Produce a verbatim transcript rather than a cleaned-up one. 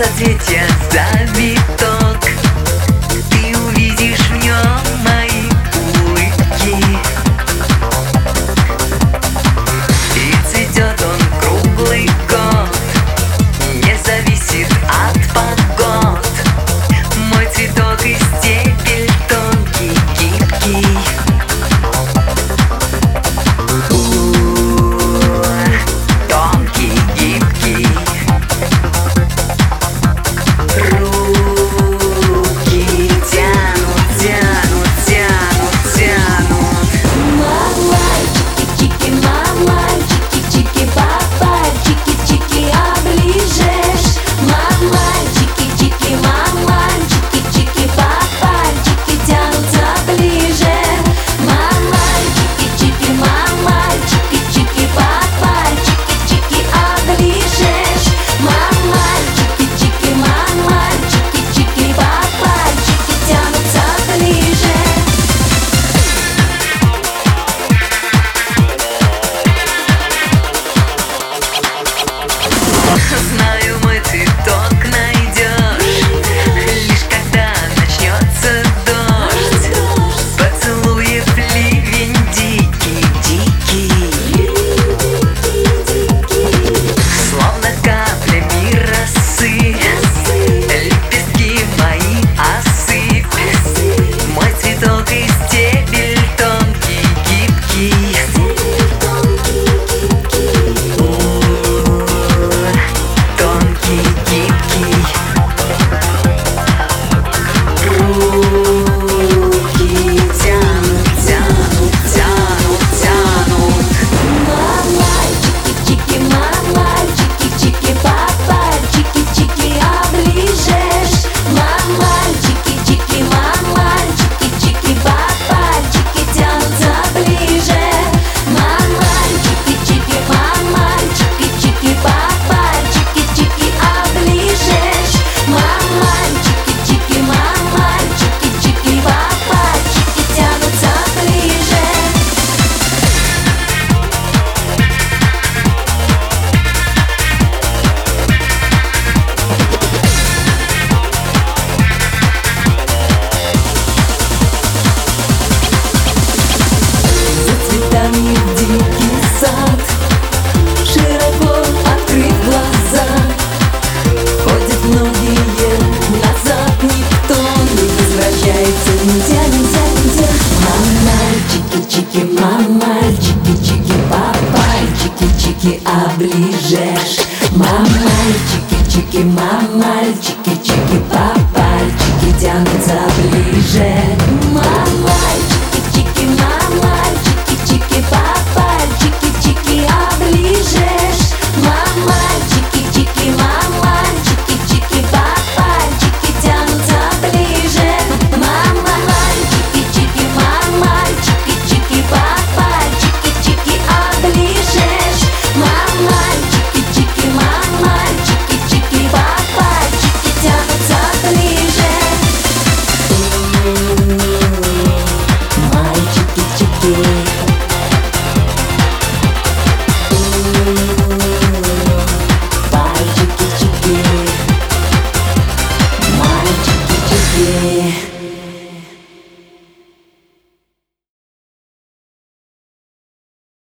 соцветия завиток. Ты увидишь в нем мои улыбки, и цветет он круглый год, не зависит от погод. Мой цветок и стебель тонкий, гибкий. Знаю, мой цветок найдешь лишь когда начнется дождь. Поцелуев ливень дикий, дикий, словно каплями росы, лепестки мои осыпь. Мой цветок и стебель тонкий, гибкий. Оближешь, мамальчики-чики, мамальчики-чики, папальчики тянутся ближе. Мамальчики-чики, мамальчики-чики, папальчики.